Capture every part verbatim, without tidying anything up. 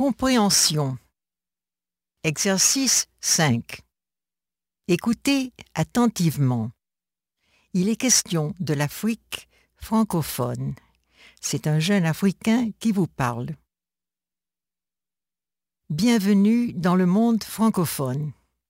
Compréhension. Exercice cinq. Écoutez attentivement. Il est question de l'Afrique francophone. C'est un jeune Africain qui vous parle. Bienvenue dans le monde francophone.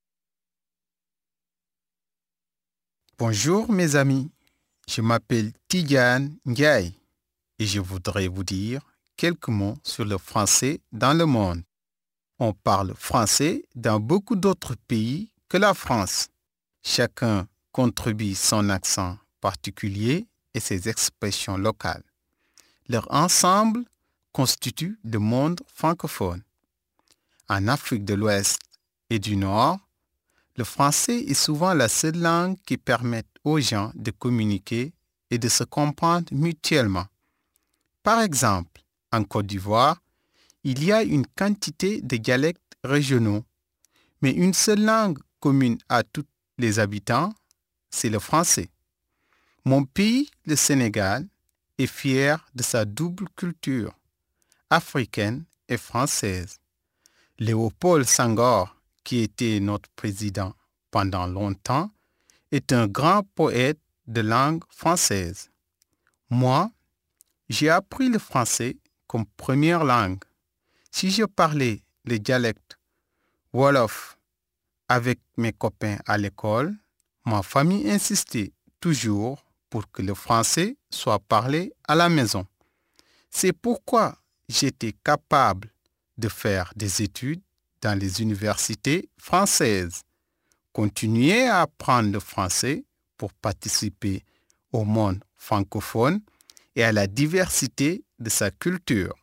Bonjour mes amis, je m'appelle Tidiane Ndiaye et je voudrais vous dire quelques mots sur le français dans le monde. On parle français dans beaucoup d'autres pays que la France. Chacun contribue son accent particulier et ses expressions locales. Leur ensemble constitue le monde francophone. En Afrique de l'Ouest et du Nord, le français est souvent la seule langue qui permet aux gens de communiquer et de se comprendre mutuellement. Par exemple, en Côte d'Ivoire, il y a une quantité de dialectes régionaux, mais une seule langue commune à tous les habitants, c'est le français. Mon pays, le Sénégal, est fier de sa double culture, africaine et française. Léopold Senghor, qui était notre président pendant longtemps, est un grand poète de langue française. Moi, j'ai appris le français comme première langue. Si je parlais le dialecte Wolof avec mes copains à l'école, ma famille insistait toujours pour que le français soit parlé à la maison. C'est pourquoi j'étais capable de faire des études dans les universités françaises. Continuer à apprendre le français pour participer au monde francophone et à la diversité de sa culture.